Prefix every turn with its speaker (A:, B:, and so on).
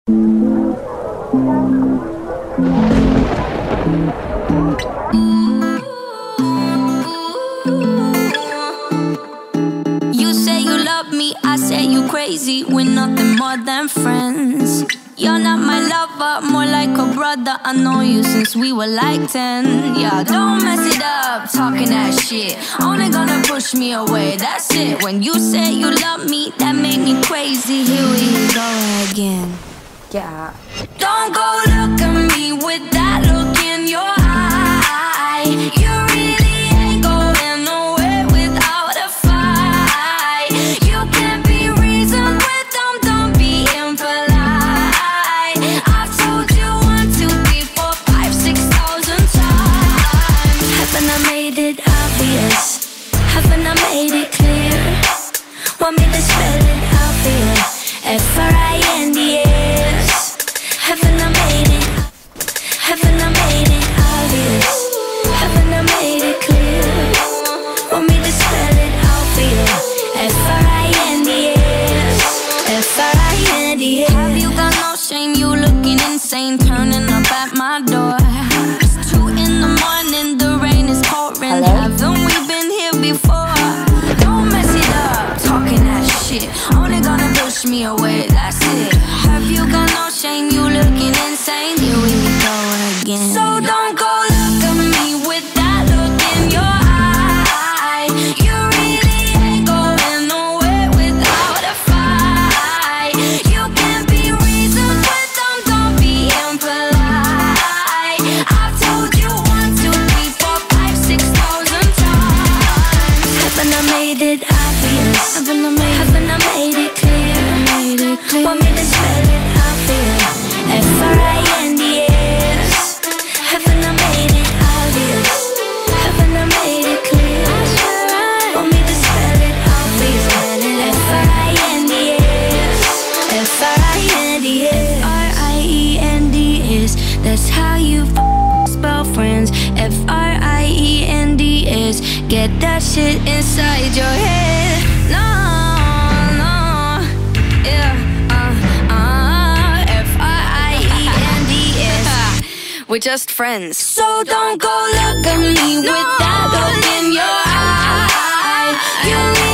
A: You say you love me, I say you crazy. We're nothing more than friends. You're not my lover, more like a brother. I know you since we were like 10. Yeah, don't mess it up, talking that shit. Only gonna push me away, that's it. When you say you love me, that made me crazy. Here we go again. Yeah. Don't go look at me with that look in your eye. You really ain't going nowhere without a fight. You can't be reasoned with them, don't be impolite. I've told you 1, 2, 3, 4, 5, 6,000 times. Haven't I made it obvious? Haven't I made it clear? Want me to spell it out for you? F-R-I-N-D-S. Haven't I made it? Haven't I made it obvious? Haven't I made it clear? Want me to spell it out for you? F-R-I-N-D-S. F-R-I-N-D-S. Have you got no shame? You looking insane, turning up at my door. It's 2 in the morning, the rain is pouring. Haven't we been here before? Don't mess it up, talking that shit. Only gonna push me away, that's it. Have you got no shame? You looking insane. Here we go again. So don't go look at me with that look in your eye. You really ain't going nowhere without a fight. You can't be reasoned with them, don't be impolite. I've told you 1, 2, 3, 4, 5, 6,000 times. Haven't I made it obvious? Haven't I made it clear? Want me to spell it out for you? F-R-I-N-D-S. Haven't I made it obvious? Haven't I made it clear? Want me to spell it out for you? F-R-I-N-D-S. F-R-I-N-D-S. F-R-I-E-N-D-S. That's how you spell friends. F-R-I-E-N-D-S. Get that shit inside your head. No, no, yeah. F-R-I-E-N-D-S. We're just friends. So don't go look at me with that look in your eye. You